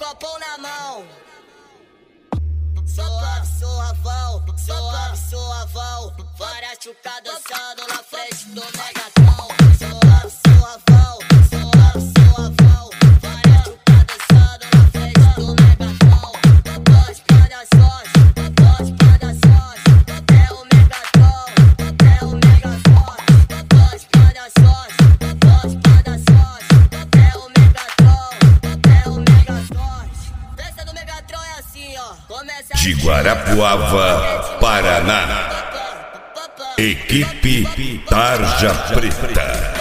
copão na mão. Suave, suavão, suave, suavão. Várias chucadas dançando na frente do Megatron. Suave, suavão, suave, suavão. Várias chucadas dançando na frente do Megatron. Dois pra dar sorte, dois pra dar sorte. É o Megatron, é o Megaforte. Dois pra dar sorte, dois pra dar sorte. É o Megatron, é o Megaforte. Festa do Megatron é assim, ó. Começa de Guarapuava, Paraná. Equipe Tarja Preta.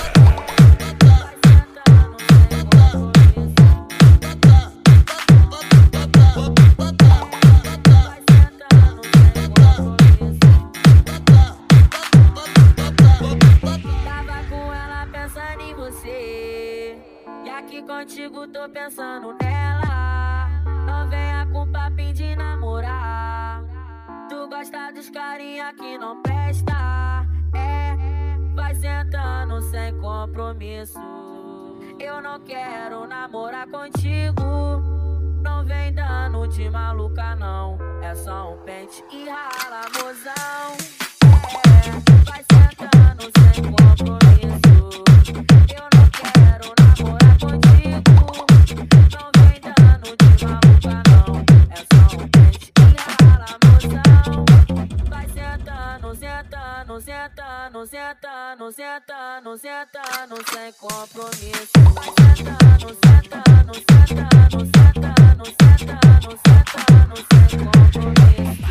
Tava com ela pensando em você, e aqui contigo tô pensando nela. Não venha com papinho de namorar. Tu gosta dos carinha que não presta. É, vai sentando sem compromisso. Eu não quero namorar contigo. Não vem dando de maluca não. É só um pente e rala, mozão. É, vai sentando sem compromisso. Eu não quero namorar contigo. Não vem dando de maluca não. É só um pente e rala, mozão. Vai sentando, sentando, sentando, sentando, sentando, sentando sem compromisso. Vai sentando, sentando, sentando, sentando, sentando, sentando sem compromisso.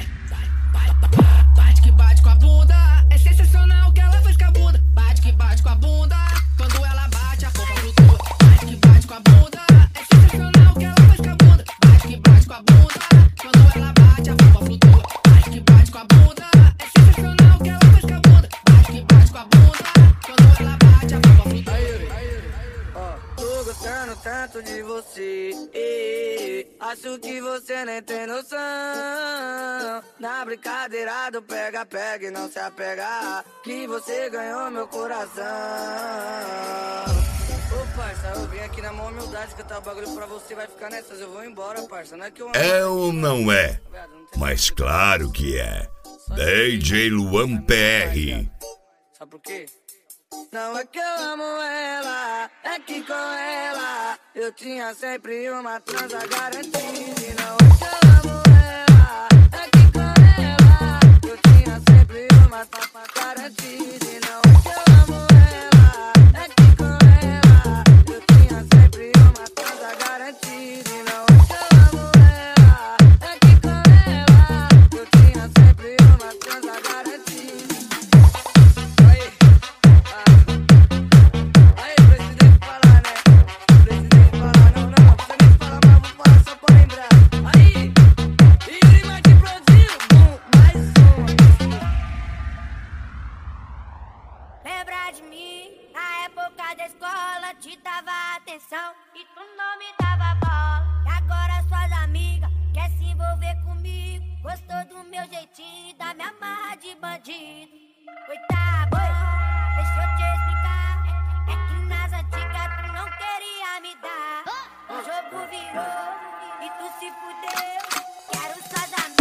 Bate que bate com a bunda, é sensacional o que ela faz com a bunda. Bate que bate com a bunda, quando ela bate a polpa flutua. Bate que bate com a bunda, é sensacional o que ela faz com a bunda. Bate que bate com a bunda, quando ela bate a polpa flutua. Bate que bate com a bunda, é sensacional o que ela faz com a bunda. Bate que bate com a bunda, quando ela bate a polpa flutua. Tô gostando tanto de você, acho que você nem tem noção. Na brincadeira do pega-pega e não se apegar, que você ganhou meu coração. Ô parça, eu vim aqui na maior humildade cantar o bagulho pra você, vai ficar nessas, eu vou embora, parça. Não é que eu... É ou não é? Mas claro que é. DJ Luan PR. Sabe por quê? Não é que eu amo ela, é que com ela eu tinha sempre uma transa garantida. E não é que eu amo ela, é que com ela eu tinha sempre uma tapa garantida. E não é que eu amo ela, é que com ela eu tinha sempre uma transa garantida. E não é que eu amo ela, é que com ela eu tinha sempre uma transa garantida. Lembra de mim, na época da escola, te dava atenção e tu não me dava bola. E agora suas amigas quer se envolver comigo, gostou do meu jeitinho, da minha marra de bandido. Oi, tá bom, deixa eu te explicar, é que nas antigas tu não queria me dar. O jogo virou e tu se fudeu, quero suas amigas.